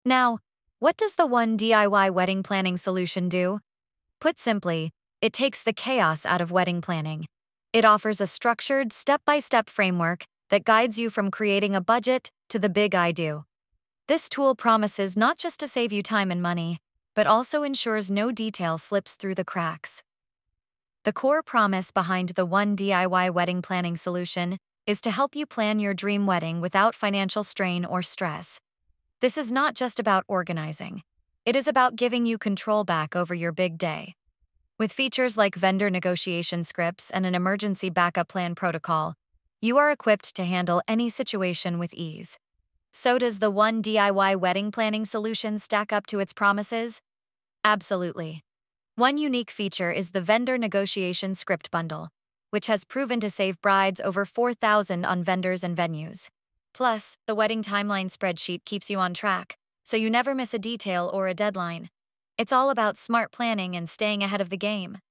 Now, what does the One DIY wedding planning solution do? Put simply, it takes the chaos out of wedding planning. It offers a structured, step-by-step framework that guides you from creating a budget to the big I do. This tool promises not just to save you time and money, but also ensures no detail slips through the cracks. The core promise behind the One DIY wedding planning solution is to help you plan your dream wedding without financial strain or stress. This is not just about organizing. It is about giving you control back over your big day. With features like vendor negotiation scripts and an emergency backup plan protocol, you are equipped to handle any situation with ease. So does the One DIY wedding planning solution stack up to its promises? Absolutely. One unique feature is the vendor negotiation script bundle, which has proven to save brides over $4,000 on vendors and venues. Plus, the wedding timeline spreadsheet keeps you on track, so you never miss a detail or a deadline. It's all about smart planning and staying ahead of the game.